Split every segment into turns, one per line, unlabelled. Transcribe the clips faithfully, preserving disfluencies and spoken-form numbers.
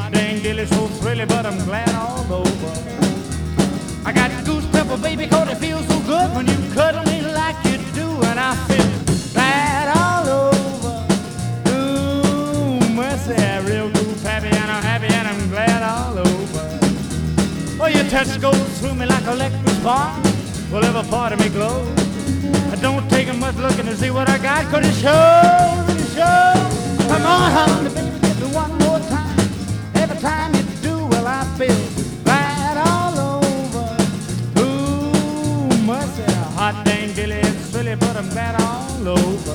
Hot dang dilly, so thrilly, but I'm glad all over. I got goose pepper, baby, 'cause it feels so good when you cuddle me like you do, and I feel bad all over. Ooh, mercy, real goose happy, and I'm happy, and I'm glad all over. Well, your touch goes through me like electric spark. Well, every part of me glows. I don't take much looking to see what I got, 'cause it shows, it shows. Come on, honey, baby, get me one more time. Every time you do, well, I feel bad all over. Ooh, mercy, hot dang dilly, it's silly, but I'm bad all over.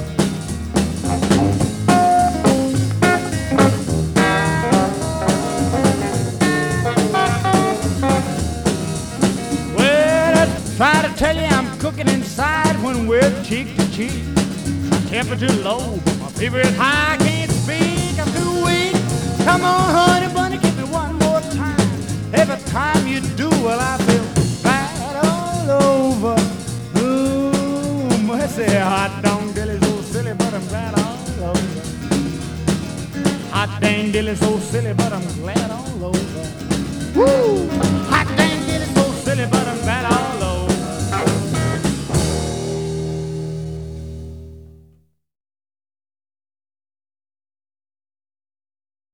Try to tell you I'm cooking inside when we're cheek to cheek. My temperature low, but my fever is high. I can't speak, I'm too weak. Come on, honey bunny, give me one more time. Every time you do, well, I feel bad all over. Ooh, mercy, hot dang dilly, so silly, but I'm glad all over. Hot dang dilly, so silly, but I'm glad all over. Woo!